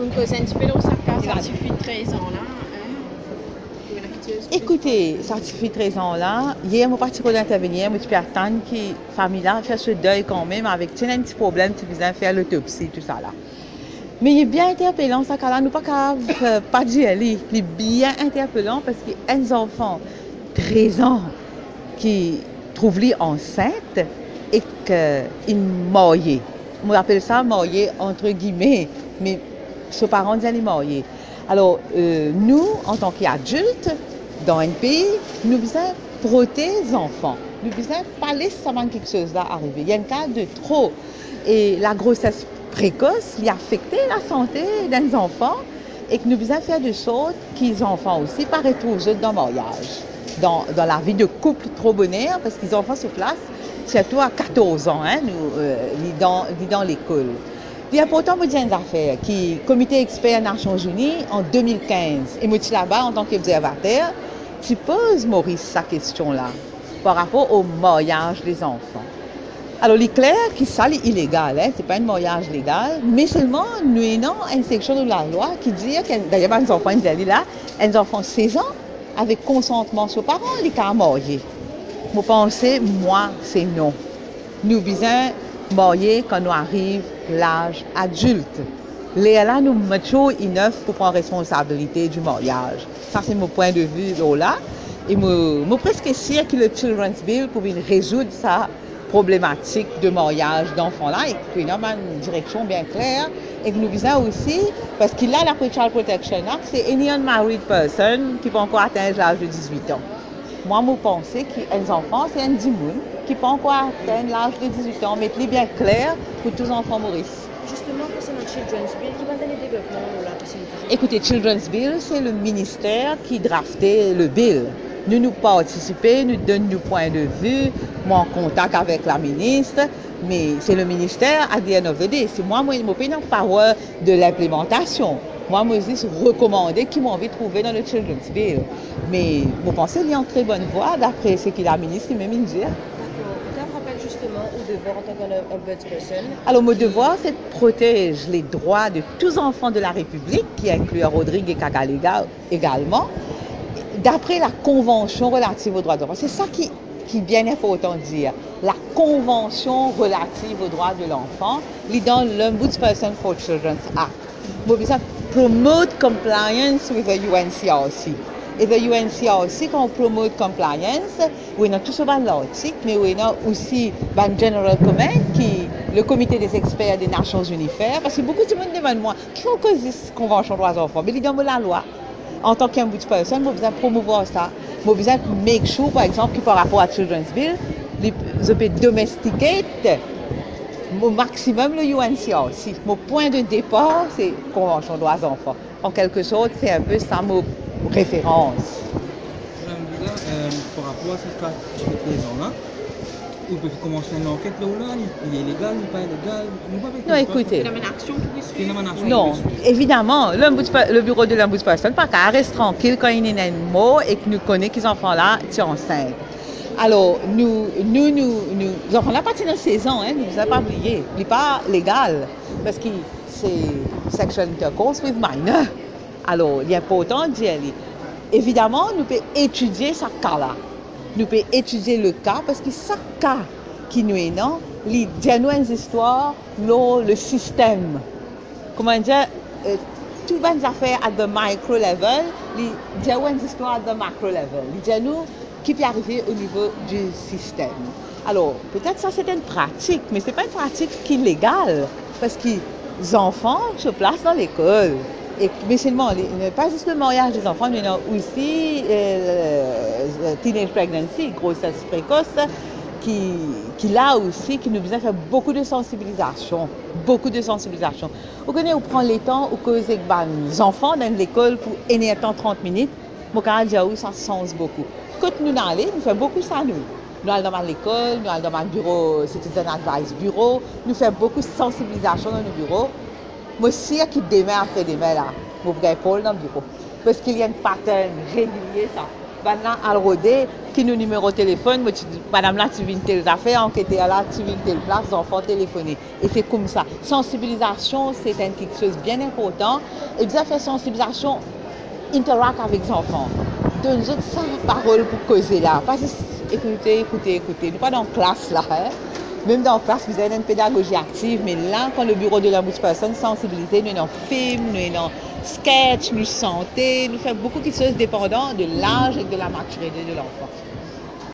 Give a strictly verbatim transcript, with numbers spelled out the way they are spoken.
Un exemplo, ça suffit treize ans là. Hein? Écoutez, ça suffit treize ans là. Hier, mon parti d'intervenir, moi, je peux attendre que la famille là fasse ce deuil quand même avec un petit problème, tu viens faire l'autopsie, tout ça là. Mais il est bien interpellant, ça, là, nous pas qu'à euh, pas dire, il est bien interpellant parce qu'il y a un enfant treize ans qui trouve lui enceinte et qu'il marié. On appelle ça marié entre guillemets, mais ses parents disent qu'il marié. Alors, euh, nous, en tant qu'adultes, dans un pays, nous devons protéger les enfants. Nous devons pas laisser quelque chose là arriver. Il y a un cas de trop. Et la grossesse précoce, il affecte la santé des enfants et que nous devons faire des choses que les enfants aussi pas retrouver dans le mariage. Dans, dans la vie de couple trop bonheur, parce que les enfants se placent surtout à quatorze ans, hein, nous, euh, dans, dans l'école. Il y a pourtant une affaire qui comité expert des Nations Unies en deux mille quinze. Et moi, je suis là-bas en tant qu'observateur. Tu poses, Maurice, sa question-là par rapport au mariage des enfants. Alors, il est clair que ça est illégal, hein? Ce n'est pas un mariage légal, mais seulement nous avons une section de la loi qui dit que, d'ailleurs, les enfants, ils disent là, les enfants de seize ans, avec consentement de ses parents, ils sont mariés. Vous pensez, moi, c'est non. Nous visons marier quand nous arrive l'âge adulte. Là, nous mettons une œuvre pour prendre responsabilité du mariage. Ça, c'est mon point de vue là. Et je suis presque sûr que le Children's Bill pour résoudre ça problématique de mariage d'enfants là et puis nous avons une direction bien claire et que nous visons aussi parce qu'il a la Child Protection Act, c'est any unmarried person qui peut encore atteindre l'âge de dix-huit ans. Moi, je pense que les enfants, c'est un dimoun qui peut encore atteindre l'âge de dix-huit ans, mais c'est bien clair pour tous les enfants Maurice. Justement, concernant Children's Bill, qui va donner le développement là? Écoutez, Children's Bill, c'est le ministère qui draftait le bill. Nous, nous participons, nous donnons nos points de vue, moi en contact avec la ministre, mais c'est le ministère à the end of the day. C'est moi, moi, je n'ai pas parole de l'implémentation. Moi, moi, je dis recommander qui m'a envie de trouver dans le Children's Bill. Mais vous pensez qu'il y a une très bonne voie d'après ce que la ministre même dit. D'accord. Tu rappelles justement au devoir en tant qu'ombudsperson. Alors, mon devoir, c'est de protéger les droits de tous les enfants de la République, qui inclut Rodrigue et Kakalega également, d'après la Convention relative aux droits de l'enfant. C'est ça qui, qui est bien important de dire. La Convention relative aux droits de l'enfant, dans l'Ombudsperson for Children's Act. Nous devons promote compliance with the U N C R C. Et the U N C R C, quand on promote compliance, on a tout ce l'article, mais on a aussi un general comment qui le comité des experts des Nations Unies fait, parce que beaucoup de monde demande moi, qui ont causé cette convention des droits de l'enfant? Mais il y a la loi. En tant qu'ombudsperson, nous devons promouvoir ça. Nous devons make sure, par exemple, que par rapport à Children's Bill, les peut domestiquer au maximum le U N C R C. Mon point de départ, c'est la Convention des droits de l'enfant. En quelque sorte, c'est un peu ça mon référence. Madame Villa, euh, par rapport à ce cas qui fait treize ans là, vous pouvez commencer une enquête là où là, il est légal, il n'est pas illégal. Non, écoutez. Il y a une action qui Non, évidemment, le bureau de l'ombudsperson ne peut pas rester tranquille quand il y a un mot et que nous connaissons que les enfants là sont enceintes. Alors, nous, nous, nous, nous, les enfants là, pas de seize ans, hein, nous ne avons pas oublié. Il n'est pas légal parce que c'est sexual intercourse with minor. Alors, il est important de dire. Évidemment, nous pouvons étudier ce cas-là. Nous pouvons étudier le cas parce que chaque cas qui nous est non, il y a une histoire, le système. Comment dire, euh, tout les affaires à the micro level, il y a une histoire à the macro level. Il y a nous qui peut arriver au niveau du système. Alors, peut-être ça c'est une pratique, mais ce n'est pas une pratique qui est légale parce que les enfants se placent dans l'école. Et, mais seulement, pas juste le mariage des enfants, mais aussi euh, euh, teenage pregnancy, grossesse précoce, qui, qui là aussi, qui nous besoin faire beaucoup de sensibilisation, beaucoup de sensibilisation. Vous connaissez, on prend les temps, on cause avec les enfants dans l'école pour aider temps trente minutes, mon cas dit oui, ça sens beaucoup. Quand nous allons, nous faisons beaucoup ça nous. Nous allons dans l'école, nous allons dans le bureau, Citizen Advice Bureau, nous faisons beaucoup de sensibilisation dans le bureau. Moi aussi, qui demain après demain là, vous pouvez Paul dans le bureau. Parce qu'il y a une pattern régulier ça. Maintenant, à le roder, qui nous numéro de téléphone, moi, tu dis, madame là, tu viens telle affaire, enquêter là, tu viens telle place, enfant téléphoner. Et c'est comme ça. Sensibilisation, c'est quelque chose de bien important. Et bien faire sensibilisation, interact avec les enfants. Donne-nous ça parole pour causer là. Parce que, écoutez, écoutez, écoutez, nous pas dans la classe là, hein. Même dans la classe, vous avez une pédagogie active, mais là, quand le bureau de la personne sensibilisée, nous sommes dans film, nous sommes dans sketch, nous santé, nous faisons beaucoup de choses dépendant de l'âge et de la maturité de l'enfant.